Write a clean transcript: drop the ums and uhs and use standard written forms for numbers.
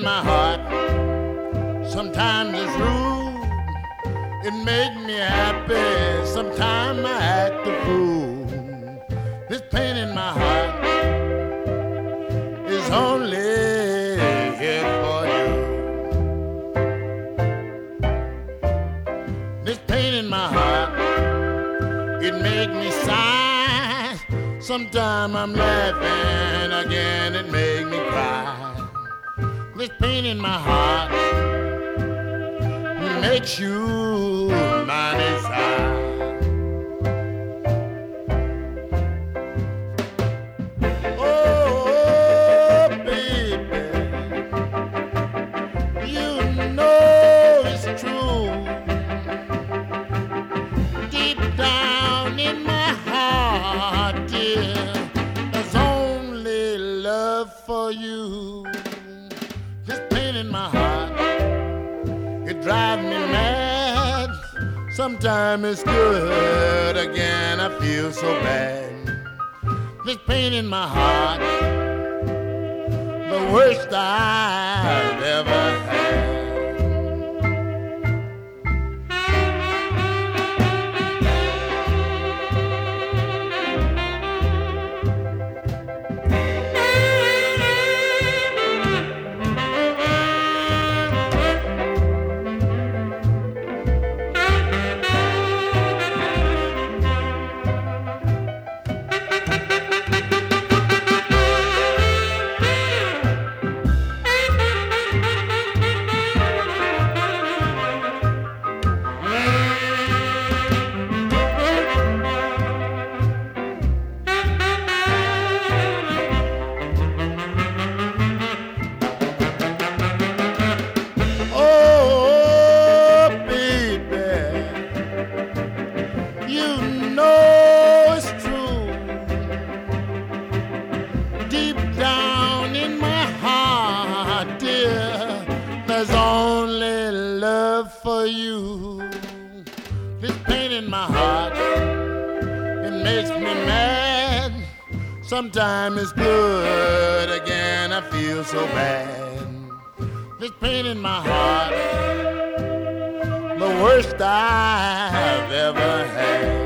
my heart. Sometimes it's rude, it makes me happy. Sometimes I act a fool. This pain in my heart is only here for you. This pain in my heart, it makes me sigh. Sometimes I'm laughing, again it makes me cry. This pain in my heart makes you my desire. Oh, baby, you know it's true. Deep down in my heart, dear, there's only love for you. This pain in my heart, it drives me mad. Sometimes it's good, again I feel so bad. This pain in my heart, the worst I've ever had. There's only love for you. This pain in my heart, it makes me mad. Sometimes it's good, again I feel so bad. This pain in my heart, the worst I've ever had.